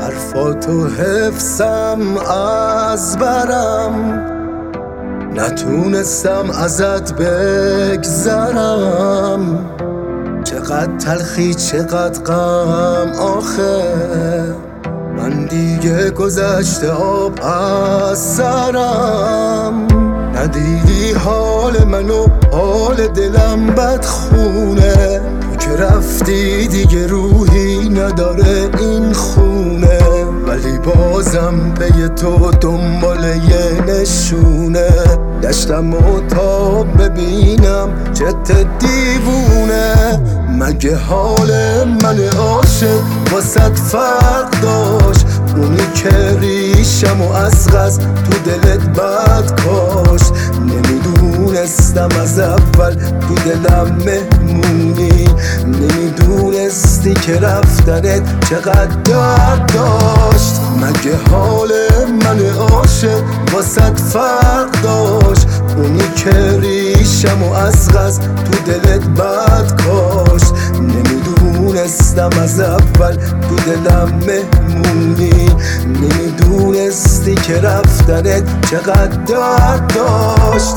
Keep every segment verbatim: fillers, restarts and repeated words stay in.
حرفاتو حفظم از برم، نتونستم ازت بگذرم. چقدر تلخی چقدر غم آخه، من دیگه گذشته آب از سرم. ندیدی حال منو، حال دلم بدخونه. تو که رفتی دیگه روحی نداره این خونه، ولی بازم پی تو دنبال یه نشونه. گشتم و تا ببینم چت دیوونه. مگه حال من عاشق واسه فرق داشت؟ اونی که ریشم و از غز تو دلت بد کاشت. نمیدونستم از اول تو دلم مهمونی، نمیدونستی که رفتنت چقدر درد داشت. مگه حال من عاشق واسه فرق داشت؟ اونی که ریشم و از غز تو دلت بد کاشت. نمیدونستم از اول تو دلم مهمونی، نمیدونستی که رفتنت چقدر درد داشت.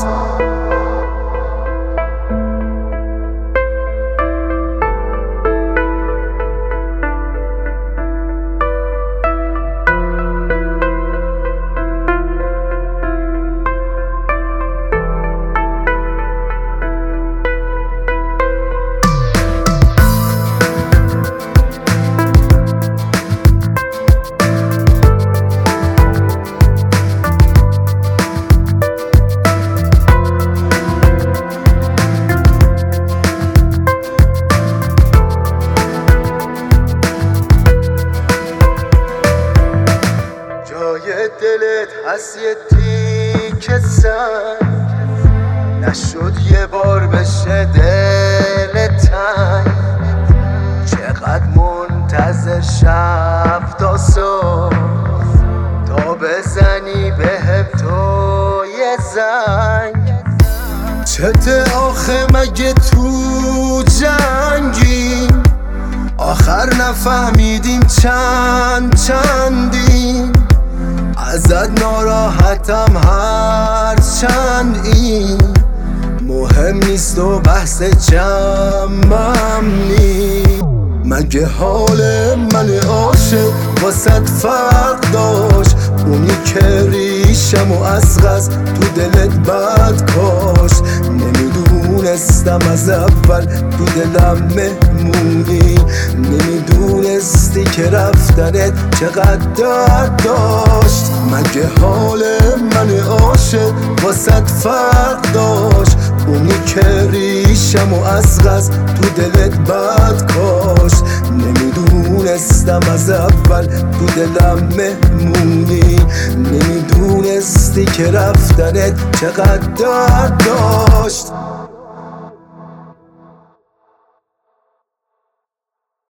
دلت هست یه تیکه سنگ، نشد یه بار بشه دل تنگ. چقدر منتظر شب تا صبح تا بزنی بهم تو یه زنگ. چته آخه مگه تو جنگی؟ آخر نفهمیدیم چند چندیم. ازت ناراحتم هر چند این مهم نیست و بحث جمعم نی. مگه حال من عاشق واسه فرق داشت؟ اونی که ریشم و از غز تو دلت بد کاشت. نمیدونستم از اول تو دلم مهمونی، نمیدونستی که رفتنت چقدر درد داشت. مگه حال من عاشق واسه فرق داشت؟ اونی که ریشم و از غز تو دلت بد کاشت. نمیدونستم از اول تو دلم مهمونی، نمیدونستی که رفتنت چقدر درد داشت.